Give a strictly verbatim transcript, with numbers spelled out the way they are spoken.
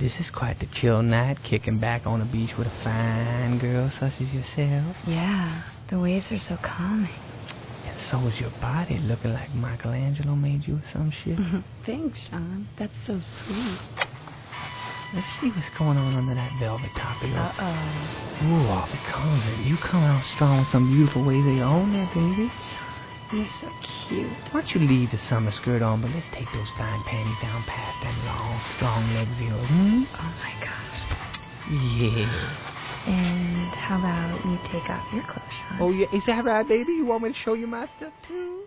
This is quite the chill night, kicking back on the beach with a fine girl such as yourself. Yeah, the waves are so calming. And so is your body, looking like Michelangelo made you or some shit. Thanks, Sean. That's so sweet. Let's see what's going on under that velvet top of yours. Uh-oh. Ooh, off it comes. You come out strong with some beautiful ways of your own there, baby. You're so cute. Why don't you leave the summer skirt on, but let's take those fine panties down past them long, strong legs of yours, hmm? Oh, my gosh. Yeah. And how about you take off your clothes, Sean? Oh, yeah. Is that right, baby? You want me to show you my stuff, too?